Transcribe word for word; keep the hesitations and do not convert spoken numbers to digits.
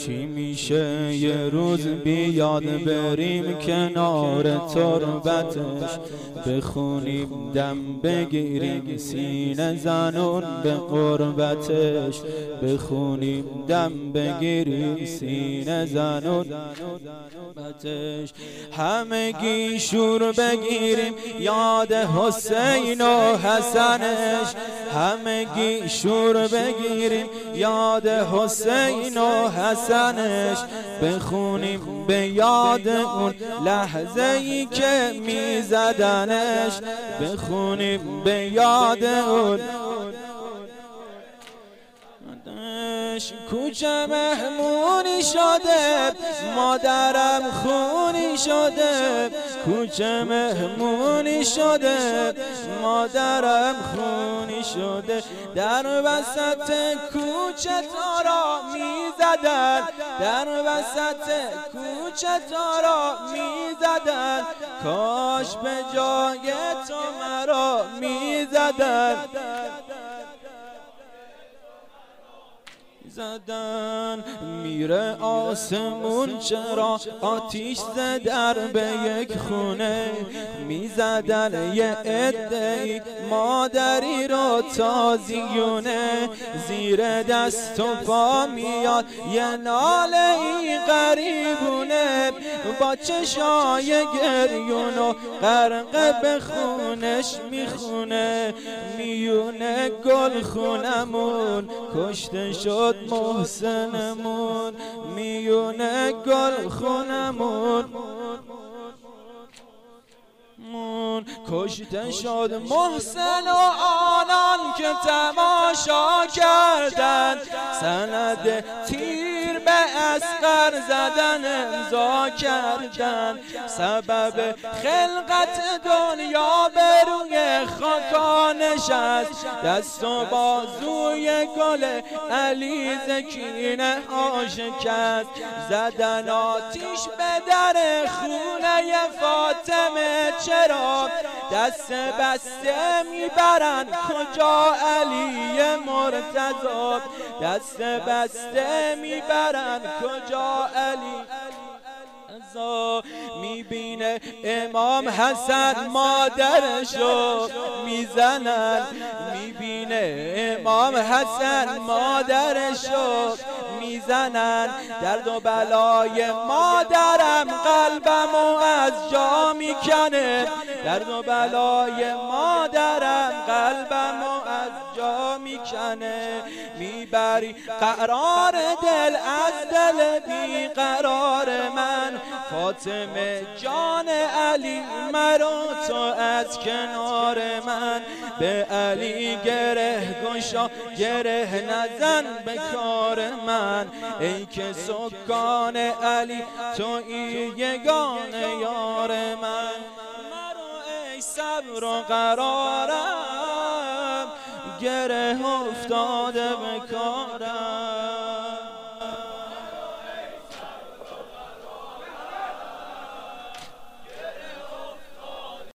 چی میشه یه روز بیاد بریم کنار تربتش، بخونیم دم بگیریم سینه زنون به قربتش، بخونیم دم بگیریم سینه زنون بتش. همگی شور بگیریم یاد حسین و حسنش، همگی شور بگیریم یاد حسین و حسنش، بخونیم به یاد اون لحظه ای که میزدنش، بخونیم به یاد اون کوچه مهمونی شده، مادرم خونی شده، کوچه مهمونی شده، مادرم خونی شده، در وسط کوچه تارا میزدن، در وسط کوچه تارا میزدن، کاش به جای تو مرا میزدن زدن. میره آسمون چرا آتیش زدر به یک خونه، میزدن یه عده‌ای مادری رو تازیونه، زیر دست و پا میاد یه ناله ای غریبونه، با چشای گریون و غرق به خونش میخونه، میونه گل خونمون کشته شد محسنمون، میونه گل خونمون کشته شد محسن و آنان که تماشا کردند، سند تیر به اصغر زدن امضا کردند، سبب خلقت دنیا به روی خاکا نشست، دست و بازوی گل علی زکینه ها شکست، زدن آتیش به در خونه فاطمه، چرا دست بسته میبرن کجا علی مرتضی، دست بسته میبرن کجا علی میبینه امام حسن مادرشو میزنن، میبینه امام حسن مادرشو میزنن، درد و بلای مادرم قلبمو از جا میکنه، درد و بلای مادرم قلبمو از جا میکنه، میبری قرار دل از دل بیقرار من، فاطمه جان علی مرا تو از کنار من، به علی گره گشا گره نزن به کار من، ای که سکان علی تویی یگانه یار من، مرا ای صبر و قرارم گره افتاده به کارم.